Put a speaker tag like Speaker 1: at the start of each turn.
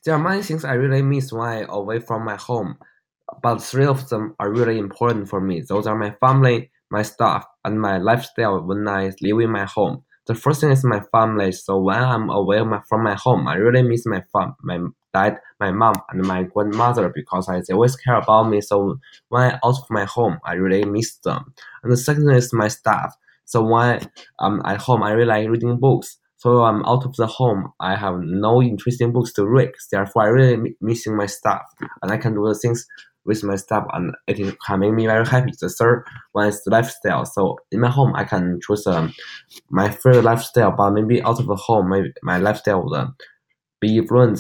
Speaker 1: There are many things I really miss when I away from my home, but three of them are really important for me. Those are my family, my staff, and my lifestyle when I live in my home. The first thing is my family. So when I'm away from my home, I really miss my dad, my mom, and my grandmother because they always care about me. So when I out of my home, I really miss them. And the second is my staff. So when I'm at home, I really like reading books. So I'm out of the home. I have no interesting books to read. Therefore, I really missing my staff, and I can do the things with my staff, and can make me very happy. The third one is the lifestyle. So in my home, I can choose my favorite lifestyle, but maybe out of the home, my lifestyle would be influenced